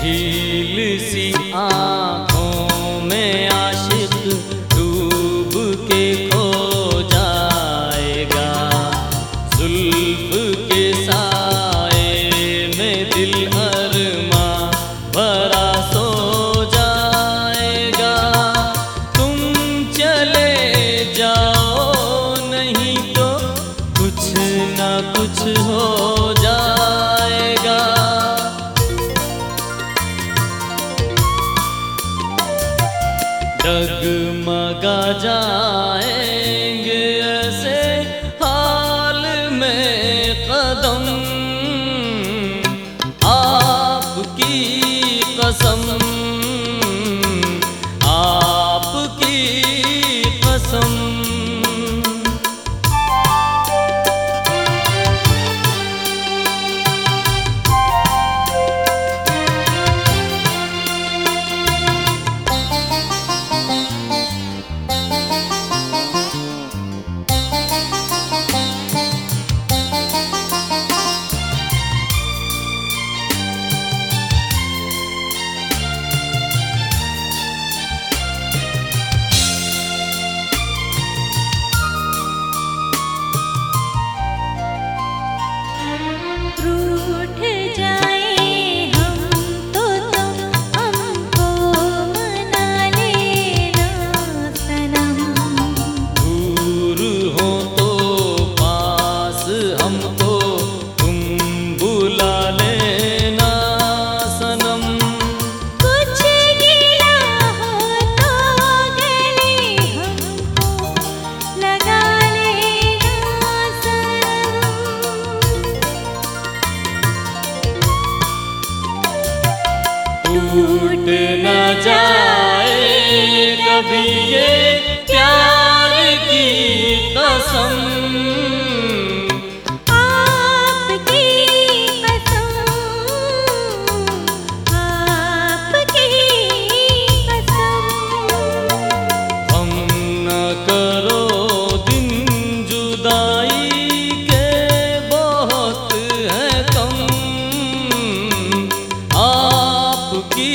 झील सी आँखों में आशिक डूब के खो जाएगा। जुल्फ के साए में दिल अरमां भरा सो जाएगा। तुम चले जाओ नहीं तो कुछ ना कुछ हो जाएगा। डगमगा जाएंगे ऐसे हाल में कदम, आपकी कसम, आपकी कसम। रूठ जाए हम तो तुम हमको मना लेना सनम। दूर हो तो पास हमको तुम बुला लेना सनम। कुछ गिला हो तो गले हमको लगा लेना सनम। टूट न जाए कभी ये प्यार की कसम, आपकी कसम, आपकी कसम। हम न करो दिन जुदाई के बहुत है कम। आपकी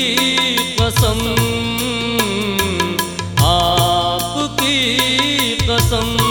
कसम, आपकी कसम।